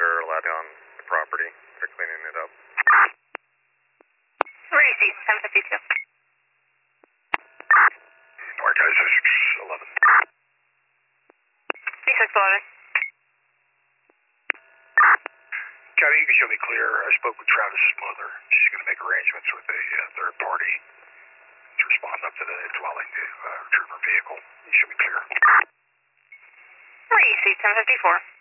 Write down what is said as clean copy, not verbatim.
are allowed on the property. They're cleaning it up. Where are you seats? 1052. Alright guys, 611. 3611. Cabby, you can show me clear. I spoke with Travis's mother. She's going to make arrangements with a third party to respond up to the dwelling to retrieve her vehicle. You show me clear. Where are you seats? 1054.